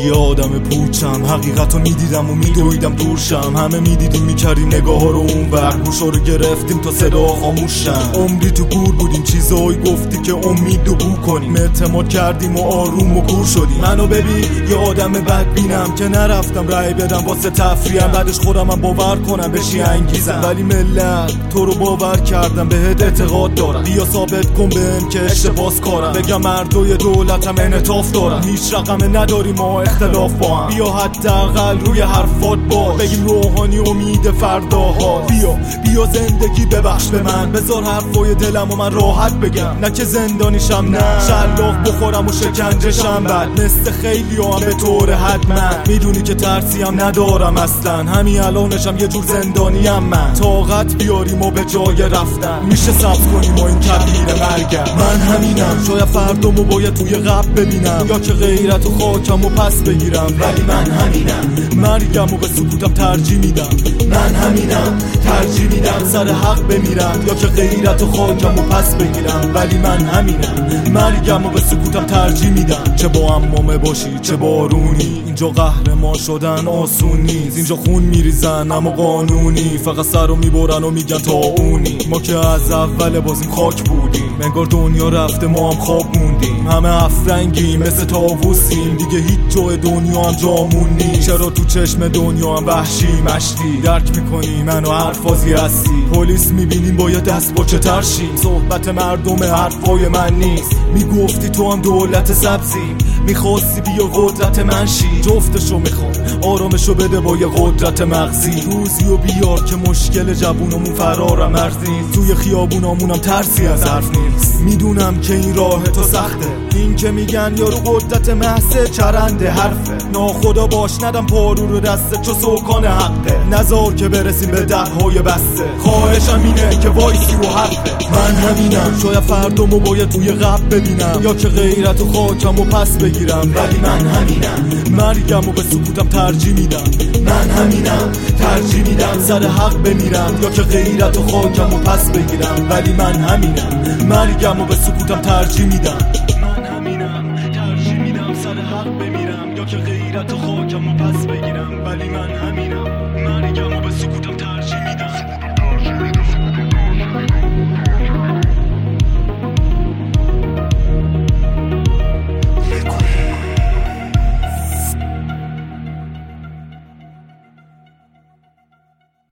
یه آدم پوچم، حقیقتو میدیدم و میدویدم دورشم. همه میدیدیم میکردیم نگاه ها رو اون ور، گوشا رو گرفتیم تا صدا خاموشم. عمری تو گور بودیم، چیزایی گفتی که امید رو بو کنیم. اعتماد کردیم و آروم و کور شدیم. منو ببین یه آدم بدبینم که نرفتم رای بدم واسه تفریحم، بعدش خودم هم باور کنم بشی انگیزم. ولی ملت تو رو باور کردم، بهت اعتقاد دارم. بیا ثابت کن بهم که اشتباس کارم، بگم مردوی دولتم انعطاف دارم. هیچ رقمه نداریم ما اختلاف با هم، بیا حداقل روی حرفات باش، بگیم روحانی امید فرداها. بیا زندگی ببخش به من، بذار حرفای دلم و من راحت بگم. نه که زندانیشم، نه شلاق بخورم و شکنجشم بعد مثل خیلی هم به طور حتما. میدونی که ترسیم ندارم اصلا، همین الانشم یه جور زندانیم من. طاقت بیاریم و به جای رفتن، میشه سبز کنیم و این کبیر مرگم. من همینم، شاید فردامو باید توی قبر ببینم، یا که غیرت و خاکم و پس بگیرم. ولی من همینم، مرگم و به سکوتم ترجیح میدم. من همینم، ترجیح میدم سر حق بمیرم، یا که غیرت و خاکم و پس بگیرم. ولی من همینم، مرگم و به سکوتم ترجیح میدم. چه با عمامه باشی چه بارونی، اینجا قهرمان شدن آسون نیست. اینجا خون میریزن اما قانونی، فقط سر رو میبرن و میگن تا اونی. ما که از اول بازیم خاک بودیم، انگار دنیا رفته ما هم خواب موندیم. همه افرنگیم مثل طاووسیم، دیگه هیچ جای دنیا هم جامون نیست. چرا تو چشم دنیا هم وحشی مشتی، درک میکنی منو حرفازی هستی. پلیس میبینیم باید دست با چه ترشیم، صحبت مردم حرفای من نیست. میگفتی تو هم دولت سبزی، میخواستی بیا قدرت من شی. جفتشو میخوام، آرامشو بده با یه قدرت مغزی. روزی و بیار که مشکل جوونمون فرارم مرز نیست، توی خیابونامونم ترسی از حرف نیست. میدونم که این راه تو سخته، این که میگن یارو قدرت محض چرنده حرفه. ناخدا باش ندم پارو رو دسته، چو سوکان حقه. نزار که برسیم به درهای بسته، خواهشم اینه که وایسی و حرفه. من همینم، شاید فردامو باید توی قبر ببینم، یا که غیرت و خاکم و پس بگیرم. ولی من همینم، مرگم و به سکوتم ترجیح میدم. من همینم، ترجیح میدم سر حق بمیرم، یا که غیرت و خاکم و پس بگیرم. ولی من همینم، مرگم و به سکوتم ترجیح میدم.